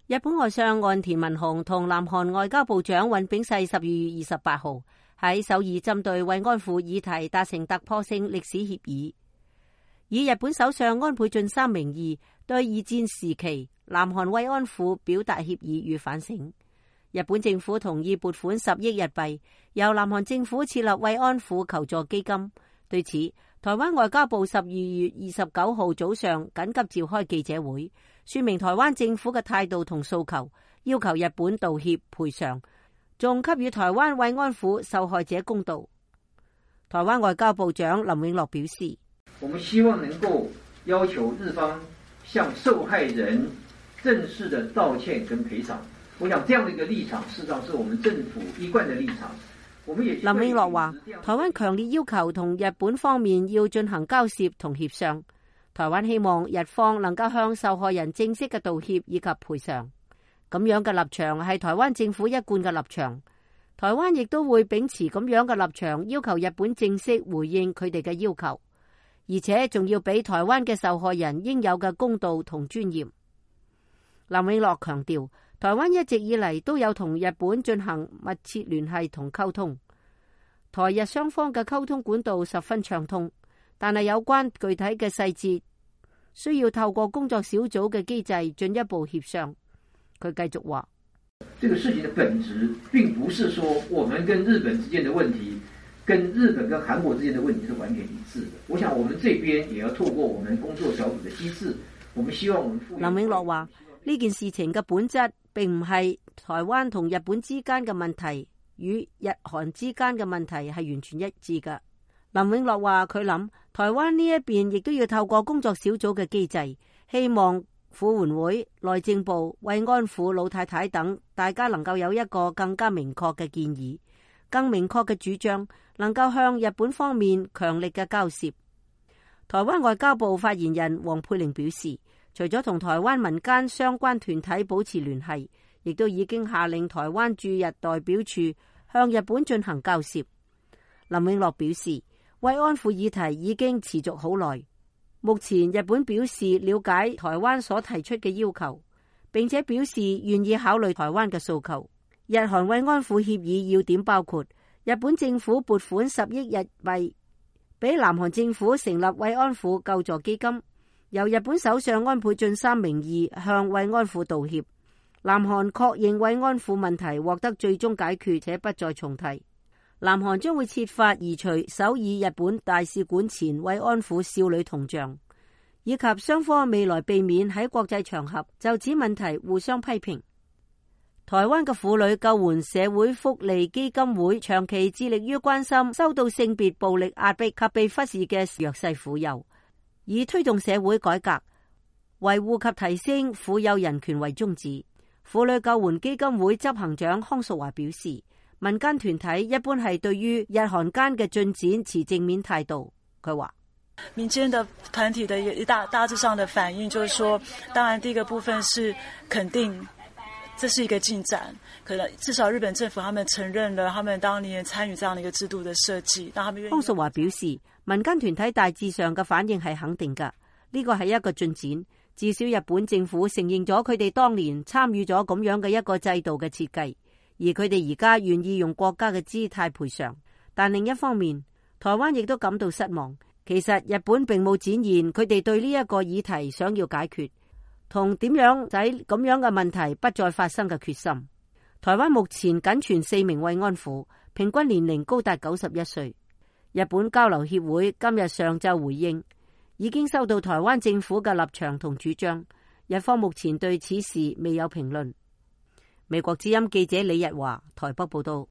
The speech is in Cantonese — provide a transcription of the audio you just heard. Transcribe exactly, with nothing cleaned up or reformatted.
日本外相岸田文雄同南韓外交部長尹炳世十二月二十八號喺首爾針對慰安婦議題達成突破性歷史協議，以日本首相安倍晉三名義對二戰時期南韓慰安婦表達歉意與反省。日本政府同意撥款十億日幣，由南韓政府設立慰安婦求助基金。對此，台灣外交部十二月二十九號早上緊急召開記者會，說明台灣政府嘅態度同訴求，要求日本道歉賠償，仲給予台灣慰安婦受害者公道。台灣外交部長林永樂表示， 我們希望能夠要求日方向受害人正式的道歉跟賠償。我想這樣的一個立場，事實上是我們政府一貫的立場。林永樂話，台灣強烈要求同日本方面要進行交涉同協商。台灣希望日方能夠向受害人正式嘅道歉以及賠償。咁樣嘅立場係台灣政府一貫嘅立場。台灣亦都會秉持咁樣嘅立場，要求日本正式回應佢哋嘅要求，而且仲要俾台灣嘅受害人應有嘅公道同尊嚴。林永樂強調，台灣一直以嚟都有同日本進行密切聯繫同溝通，台日雙方嘅溝通管道十分暢通，但係有關具體嘅細節需要透過工作小組嘅機制進一步協商。佢繼續話， 這個事情的本質並不是說我們跟日本之間的問題跟日本跟韓國之間的問題是完全一致的。我想我們這邊也要透過我們工作小組的機制，我們希望我們林永樂話，呢件事情嘅本質並唔係台灣同日本之間嘅問題與日韓之間嘅問題係完全一致嘅。林永樂話佢諗台灣呢一邊亦都要透過工作小組嘅機制，希望婦援會、內政部、慰安婦老太太等大家能夠有一個更加明確嘅建議，更明確嘅主張，能夠向日本方面強力嘅交涉。台灣外交部發言人黃佩玲表示，除咗同台灣民間相關團體保持聯繫，亦都已經下令台灣駐日代表處向日本進行交涉。林永樂表示，慰安婦議題已經持續好耐，目前日本表示了解台灣所提出嘅要求，並且表示願意考慮台灣嘅訴求。日韓慰安婦協議要點包括，日本政府撥款十億日幣俾南韓政府成立慰安婦救助基金，由日本首相安倍晉三名義向慰安婦道歉，南韓確認慰安婦問題獲得最終解決且不再重提。南韓將會設法移除首爾日本大使館前慰安婦少女銅像，以及雙方未來避免喺國際場合就此問題互相批評。台灣嘅婦女救援社會福利基金會長期致力於關心受到性別暴力壓迫及被忽視嘅弱勢婦幼，以推動社會改革、維護及提升婦幼人權為宗旨。婦女救援基金會執行長康淑華表示，民間團體一般係對於日韓間嘅進展持正面態度。佢話， 民間的團體的一大大致上的反應就是說，當然第一個部分是肯定這是一個進展，可能至少日本政府他們承認了他們當年參與這樣的一個制度的設計。他們康淑華表示，民間團體大致上嘅反應係肯定㗎，呢個係一個進展，至少日本政府承認咗佢哋當年參與咗咁樣嘅一個制度嘅設計。而佢哋而家願意用國家嘅姿態賠償，但另一方面，台灣亦都感到失望。其實日本並冇展現佢哋對呢一個議題想要解決同點樣使咁樣嘅問題不再發生嘅決心。台灣目前僅存四名慰安婦，平均年齡高達九十一歲。日本交流協會今日上晝回應，已經收到台灣政府嘅立場同主張，日方目前對此事未有評論。美國之音記者李日華台北報道。